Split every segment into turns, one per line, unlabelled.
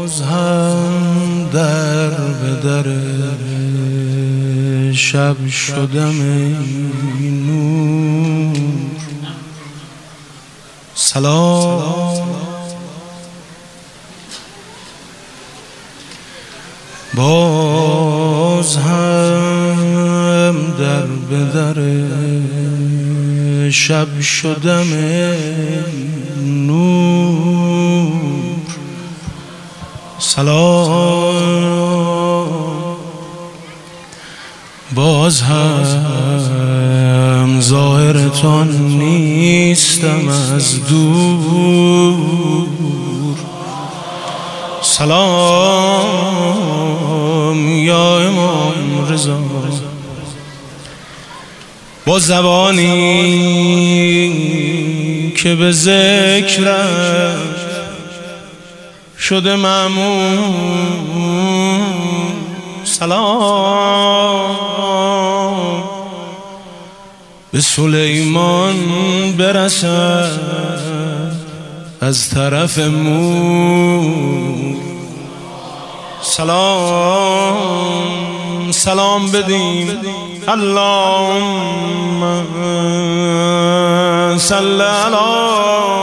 باز هم در به در شب شدم ای نور. سلام باز هم در به در شب شدم ای نور. سلام باز هم ظاهرتان نیستم از دور. سلام یا امام رضا با زبانی که به ذکرت شده مأمون. سلام به سلیمان برسد از طرف مور. سلام بدیم اللهم صل علی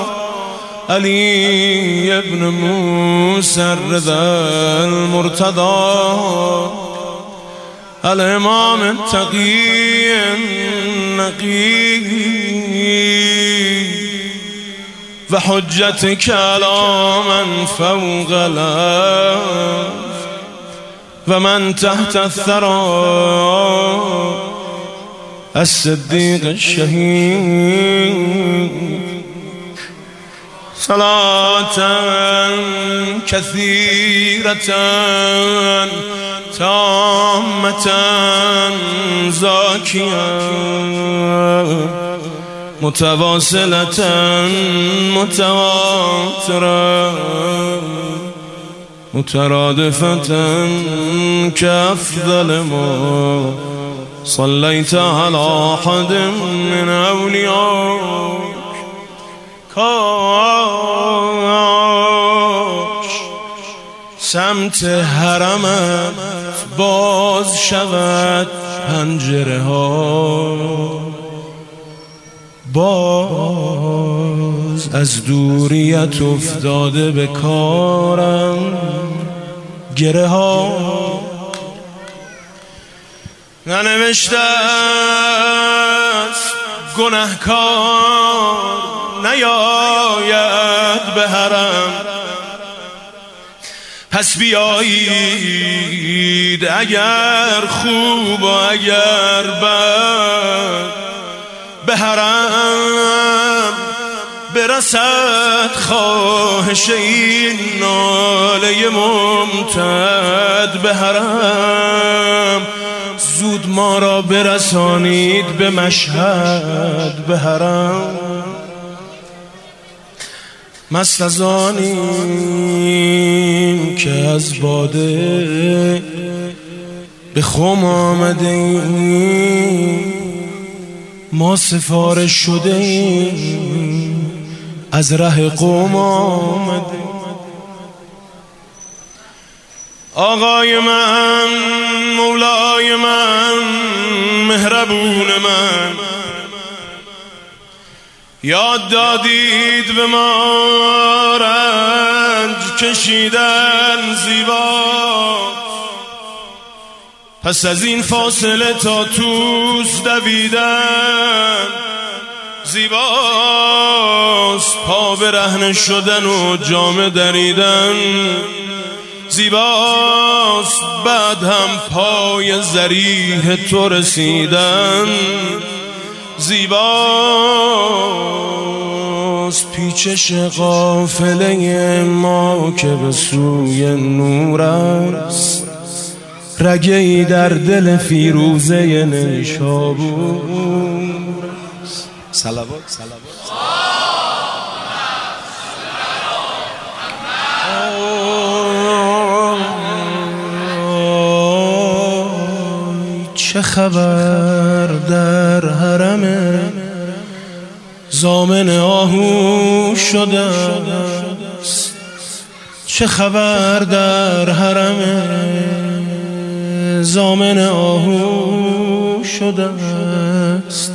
علی ابن موسی الرضا المرتضی الامام التقی النقی و حجت کلاما فوق الارض و من تحت الثری الصدیق الشهید. صلاة كثيرة تامة زاكية متواصلة متواترة مترادفة كأفضل ما صليت على أحد من أوليائك. کاش سمت حرمت باز شود پنجره ها، باز از دوریت افتاده به کارم گره ها. ننوشته است گنهکار نیاید به حرم، پس بیایید اگر خوب و اگر بد به حرم برسد خواهش این ناله ممتد به حرم. زود ما را برسانید به مشهد به حرم. مست از آنیم که از باده به خم آمده ایم، ما سفارش شده ایم از ره قوم آمده. آقای من، مولای من، مهربون من، یاد دادید به ما رنج کشیدن زیبا، پس از این فاصله تا توس دویدن زیباست. پا برهنه شدن و جامه دریدن زیباست، بعد هم پای ذریح تو رسیدن زیباست. پیچش قافله ما که به سوی نور است، رگه‌ای در دل فیروزه نیشابور. صلوات چه خبر در حرم ضامن آهو شده است، چه خبر در حرم زامن آهو شده است،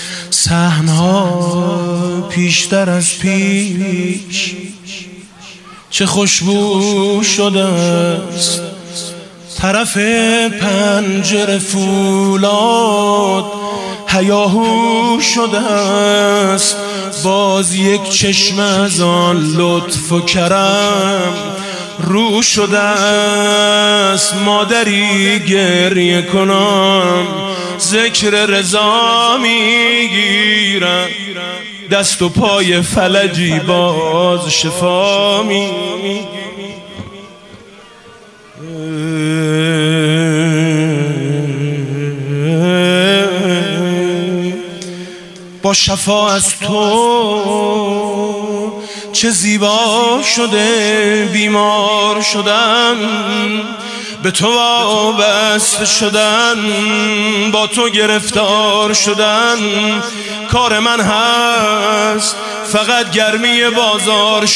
صحن‌ها پیشتر از پیش چه خوشبو شده است، طرف پنجره فولاد هیاهو شده است، باز یک چشم از آن لطف و کرم رو شده است. مادری گریه کنم ذکر رضا میگیرم، دست و پای فلجی باز شفا میگیرم. با شفا از تو چه زیبا شده، بیمار شدن به تو وابسته شدن، با تو گرفتار شدن کار من هست، فقط گرمی بازار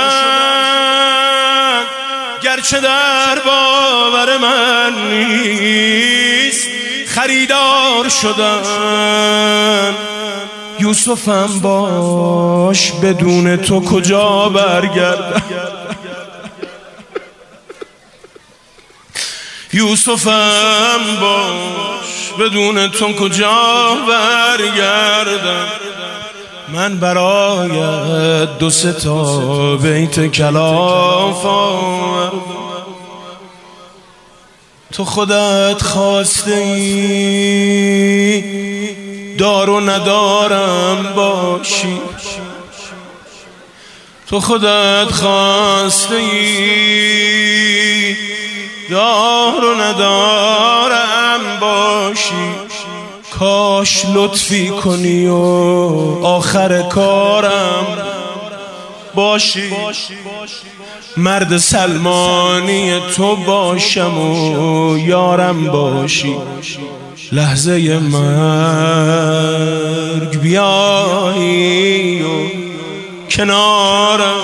شدن، گرچه در باور من نیست خریدار شدن. یوسفم باش بدون تو کجا برگردم، یوسفم باش بدون تو کجا برگردم. من برایت دو سه تا بیت کلاف آوردم، تو خودت خواسته ای دار و ندارم باشی، تو خودت خواسته ای دار و ندارم باشی، کاش لطفی کنی و آخر کارم باشی، مرد سلمانی تو باشم و یارم باشی، لحظه مرگ بیایی و کنارم.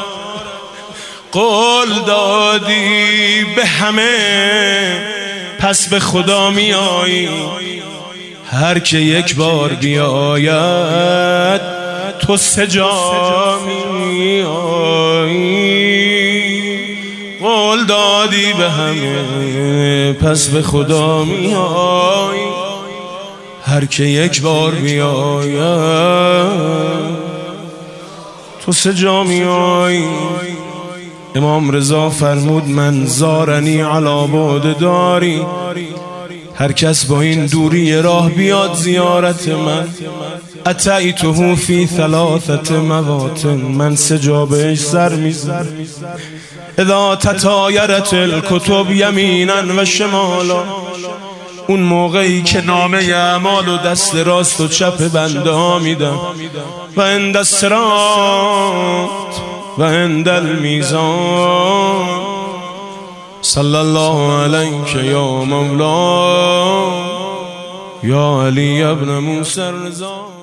قول دادی به همه پس به خدا میایی، هر که یک بار بیاید تو سه جا میایی. قول دادی به همه پس به خدا میایی، هر که یک بار بیاید تو سه جا میایی. امام رضا فرمود من زارنی علی بعد داری، هر کس با این دوری راه بیاد زیارت من، اتیته فی ثلاثه مواطن، من سه جا بهش سر میزنم. اذا تطایرت الکتب یمینا و شمالا، اون موقعی که نامه اعمال و دست راست و چپ بنده ها میدم، و عند الصراط و عند المیزان. صلی الله علیک یا مولا یا علی ابن موسی الرضا.